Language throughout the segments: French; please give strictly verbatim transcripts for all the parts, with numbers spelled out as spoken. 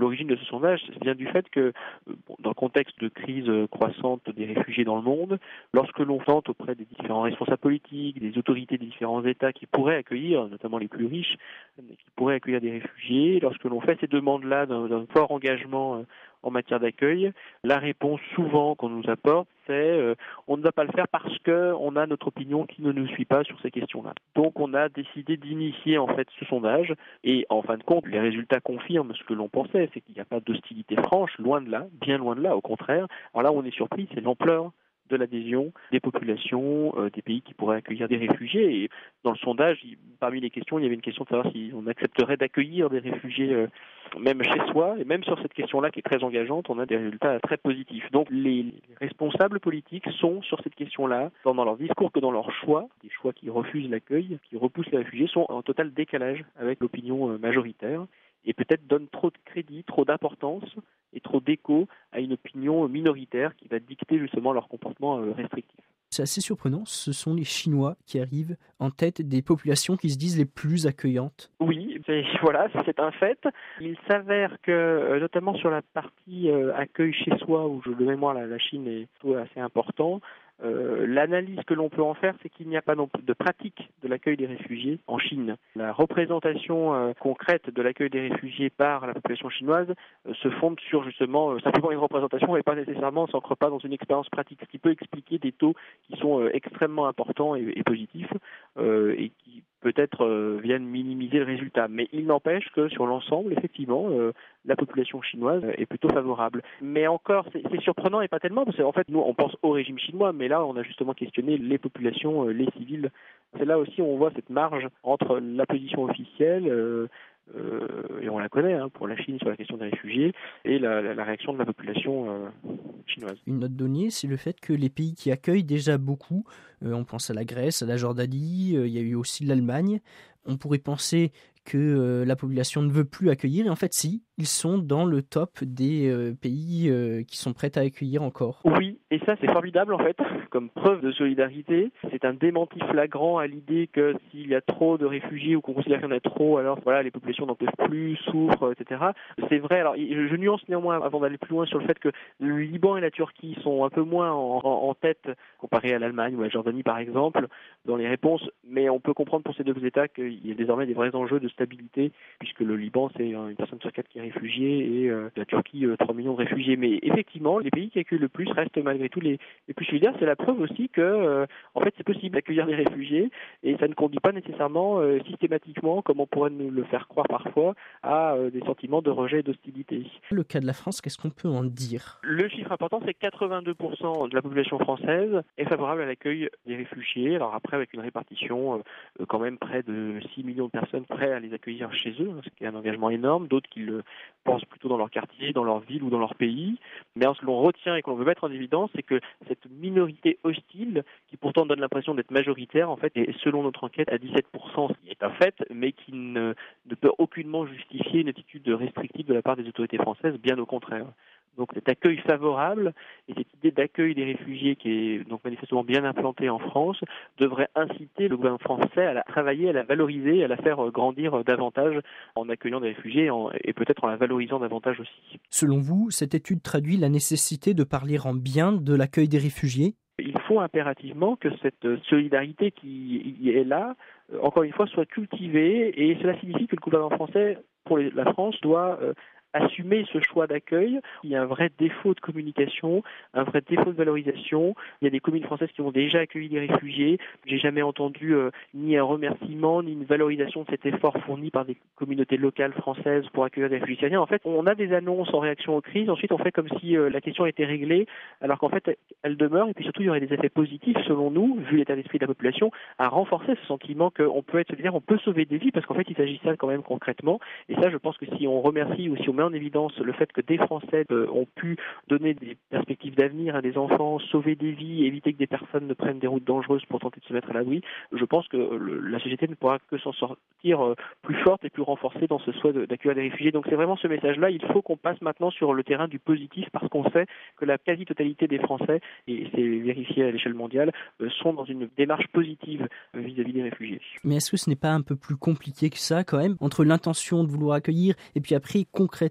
l'origine de ce sondage vient du fait que, bon, dans le contexte de crise croissante des réfugiés dans le monde, lorsque l'on tente auprès des différents responsables politiques, des autorités des différents États qui pourraient accueillir, notamment les plus riches, qui pourraient accueillir des réfugiés, lorsque l'on fait ces demandes-là d'un, d'un fort engagement en matière d'accueil, la réponse souvent qu'on nous apporte, c'est euh, on ne va pas le faire parce qu'on a notre opinion qui ne nous suit pas sur ces questions-là. Donc on a décidé d'initier en fait ce sondage et en fin de compte, les résultats confirment ce que l'on pensait, c'est qu'il n'y a pas d'hostilité franche, loin de là, bien loin de là, au contraire. Alors là où on est surpris, c'est l'ampleur de l'adhésion des populations euh, des pays qui pourraient accueillir des réfugiés. Et dans le sondage, il, parmi les questions, il y avait une question de savoir si on accepterait d'accueillir des réfugiés euh, même chez soi. Et même sur cette question-là, qui est très engageante, on a des résultats très positifs. Donc les, les responsables politiques sont sur cette question-là, tant dans leur discours que dans leur choix, des choix qui refusent l'accueil, qui repoussent les réfugiés, sont en total décalage avec l'opinion euh, majoritaire. Et peut-être donnent trop de crédit, trop d'importance et trop d'écho à une opinion minoritaire qui va dicter justement leur comportement restrictif. C'est assez surprenant, ce sont les Chinois qui arrivent en tête des populations qui se disent les plus accueillantes. Oui, c'est, voilà, c'est un fait. Il s'avère que, notamment sur la partie accueil chez soi, où je, de mémoire la, la Chine est assez important, Euh, l'analyse que l'on peut en faire, c'est qu'il n'y a pas non plus de pratique de l'accueil des réfugiés en Chine. La représentation euh, concrète de l'accueil des réfugiés par la population chinoise euh, se fonde sur justement euh, simplement une représentation et pas nécessairement, on s'ancre pas dans une expérience pratique, ce qui peut expliquer des taux qui sont euh, extrêmement importants et, et positifs euh, et qui peut-être euh, viennent minimiser le résultat. Mais il n'empêche que sur l'ensemble, effectivement, euh, la population chinoise est plutôt favorable. Mais encore, c'est, c'est surprenant et pas tellement, parce qu'en fait, nous, on pense au régime chinois, mais là, on a justement questionné les populations, euh, les civils. C'est là aussi où on voit cette marge entre la position officielle, euh, euh, et on la connaît hein, pour la Chine sur la question des réfugiés, et la, la, la réaction de la population euh, chinoise. Une note donnée, c'est le fait que les pays qui accueillent déjà beaucoup, euh, on pense à la Grèce, à la Jordanie, euh, il y a eu aussi l'Allemagne, on pourrait penser que euh, la population ne veut plus accueillir, et en fait si, ils sont dans le top des euh, pays euh, qui sont prêts à accueillir encore. Oui, et ça c'est formidable en fait, comme preuve de solidarité. C'est un démenti flagrant à l'idée que s'il y a trop de réfugiés ou qu'on considère qu'il y en a trop, alors voilà, les populations n'en peuvent plus, souffrent, et cetera. C'est vrai, alors je, je nuance néanmoins avant d'aller plus loin sur le fait que le Liban et la Turquie sont un peu moins en, en, en tête comparé à l'Allemagne ou à la Jordanie par exemple, dans les réponses, mais on peut comprendre pour ces deux États qu'il y a désormais des vrais enjeux de stabilité, puisque le Liban c'est une personne sur quatre qui est réfugiée et euh, la Turquie euh, trois millions de réfugiés. Mais effectivement, les pays qui accueillent le plus restent malgré tout les, les plus solidaires. C'est la preuve aussi que euh, en fait c'est possible d'accueillir des réfugiés et ça ne conduit pas nécessairement euh, systématiquement, comme on pourrait nous le faire croire parfois, à euh, des sentiments de rejet et d'hostilité. Le cas de la France, qu'est-ce qu'on peut en dire ? Le chiffre important, c'est que quatre-vingt-deux pour cent de la population française est favorable à l'accueil des réfugiés. Alors après, avec une répartition euh, quand même près de six millions de personnes prêtes à les accueillir chez eux, ce qui est un engagement énorme, d'autres qui le pensent plutôt dans leur quartier, dans leur ville ou dans leur pays. Mais ce que l'on retient et que l'on veut mettre en évidence, c'est que cette minorité hostile, qui pourtant donne l'impression d'être majoritaire, en fait, est selon notre enquête à dix-sept pour cent, ce qui est un fait, mais qui ne, ne peut aucunement justifier une attitude restrictive de la part des autorités françaises, bien au contraire. Donc cet accueil favorable et cette idée d'accueil des réfugiés qui est donc manifestement bien implantée en France devrait inciter le gouvernement français à la travailler, à la valoriser, à la faire grandir davantage en accueillant des réfugiés en, et peut-être en la valorisant davantage aussi. Selon vous, cette étude traduit la nécessité de parler en bien de l'accueil des réfugiés ? Il faut impérativement que cette solidarité qui est là, encore une fois, soit cultivée et cela signifie que le gouvernement français, pour la France, doit euh, assumer ce choix d'accueil. Il y a un vrai défaut de communication, un vrai défaut de valorisation. Il y a des communes françaises qui ont déjà accueilli des réfugiés. J'ai jamais entendu euh, ni un remerciement, ni une valorisation de cet effort fourni par des communautés locales françaises pour accueillir des réfugiés syriens. En fait, on a des annonces en réaction aux crises. Ensuite, on fait comme si euh, la question était réglée, alors qu'en fait, elle demeure. Et puis surtout, il y aurait des effets positifs, selon nous, vu l'état d'esprit de la population, à renforcer ce sentiment qu'on peut être solidaire, on peut sauver des vies, parce qu'en fait, il s'agit de ça quand même concrètement. Et ça, je pense que si on remercie ou si on met en évidence le fait que des Français euh, ont pu donner des perspectives d'avenir à des enfants, sauver des vies, éviter que des personnes ne prennent des routes dangereuses pour tenter de se mettre à l'abri, je pense que le, la société ne pourra que s'en sortir euh, plus forte et plus renforcée dans ce souhait de, d'accueillir des réfugiés. Donc c'est vraiment ce message-là, il faut qu'on passe maintenant sur le terrain du positif, parce qu'on sait que la quasi-totalité des Français, et c'est vérifié à l'échelle mondiale, euh, sont dans une démarche positive euh, vis-à-vis des réfugiés. Mais est-ce que ce n'est pas un peu plus compliqué que ça quand même, entre l'intention de vouloir accueillir et puis après concrètement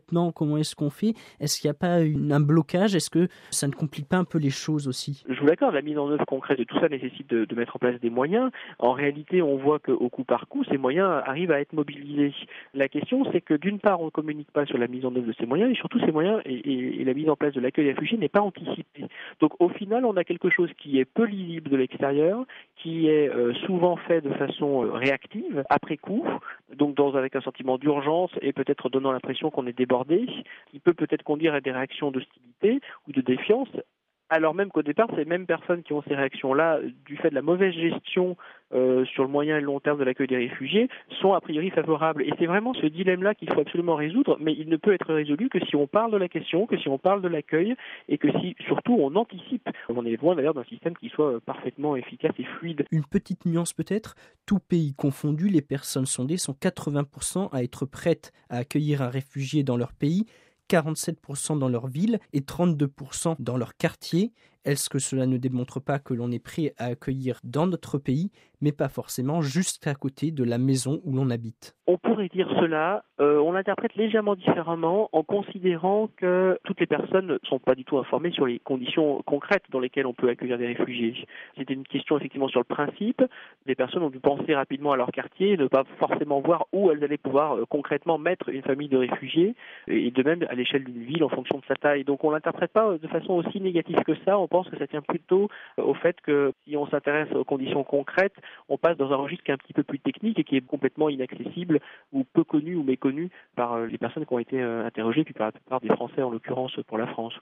concrètement, comment est-ce qu'on fait? Est-ce qu'il n'y a pas une, un blocage? Est-ce que ça ne complique pas un peu les choses aussi? Je vous l'accorde, la mise en œuvre concrète de tout ça nécessite de, de mettre en place des moyens. En réalité, on voit qu'au coup par coup, ces moyens arrivent à être mobilisés. La question, c'est que d'une part, on ne communique pas sur la mise en œuvre de ces moyens, et surtout ces moyens et, et, et la mise en place de l'accueil des réfugiés n'est pas anticipée. Donc au final, on a quelque chose qui est peu lisible de l'extérieur, qui est euh, souvent fait de façon euh, réactive, après coup, donc dans, avec un sentiment d'urgence et peut-être donnant l'impression qu'on est débordé, qui peut peut-être conduire à des réactions d'hostilité ou de défiance, alors même qu'au départ, ces mêmes personnes qui ont ces réactions-là, du fait de la mauvaise gestion euh, sur le moyen et le long terme de l'accueil des réfugiés, sont a priori favorables. Et c'est vraiment ce dilemme-là qu'il faut absolument résoudre, mais il ne peut être résolu que si on parle de la question, que si on parle de l'accueil, et que si, surtout, on anticipe. On est loin d'ailleurs d'un système qui soit parfaitement efficace et fluide. Une petite nuance peut-être, tout pays confondu, les personnes sondées sont quatre-vingts pour cent à être prêtes à accueillir un réfugié dans leur pays, quarante-sept pour cent dans leur ville et trente-deux pour cent dans leur quartier. Est-ce que cela ne démontre pas que l'on est prêt à accueillir dans notre pays, mais pas forcément juste à côté de la maison où l'on habite? On pourrait dire cela, euh, on l'interprète légèrement différemment en considérant que toutes les personnes ne sont pas du tout informées sur les conditions concrètes dans lesquelles on peut accueillir des réfugiés. C'était une question effectivement sur le principe. Les personnes ont dû penser rapidement à leur quartier et ne pas forcément voir où elles allaient pouvoir euh, concrètement mettre une famille de réfugiés, et de même à l'échelle d'une ville en fonction de sa taille. Donc on ne l'interprète pas de façon aussi négative que ça. On pense que ça tient plutôt au fait que si on s'intéresse aux conditions concrètes, on passe dans un registre qui est un petit peu plus technique et qui est complètement inaccessible ou peu connu ou méconnu par les personnes qui ont été interrogées, puis par la plupart des Français en l'occurrence pour la France.